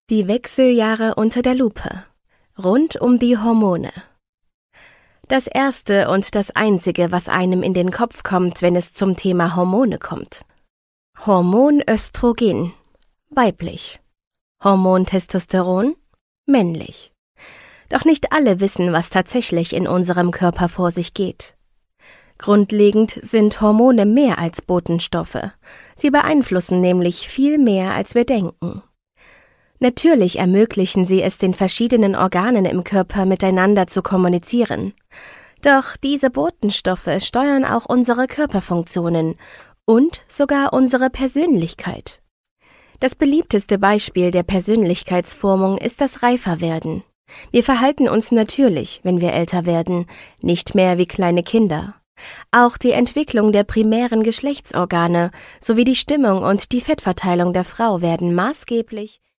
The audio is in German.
Die Wechseljahre unter der Lupe. Rund um die Hormone. Das Erste und das Einzige, was einem in den Kopf kommt, wenn es zum Thema Hormone kommt. Hormon Östrogen, weiblich. Hormon Testosteron, männlich. Doch nicht alle wissen, was tatsächlich in unserem Körper vor sich geht. Grundlegend sind Hormone mehr als Botenstoffe. Sie beeinflussen nämlich viel mehr, als wir denken. Natürlich ermöglichen sie es den verschiedenen Organen im Körper miteinander zu kommunizieren. Doch diese Botenstoffe steuern auch unsere Körperfunktionen und sogar unsere Persönlichkeit. Das beliebteste Beispiel der Persönlichkeitsformung ist das Reiferwerden. Wir verhalten uns natürlich, wenn wir älter werden, nicht mehr wie kleine Kinder. Auch die Entwicklung der primären Geschlechtsorgane sowie die Stimmung und die Fettverteilung der Frau werden maßgeblich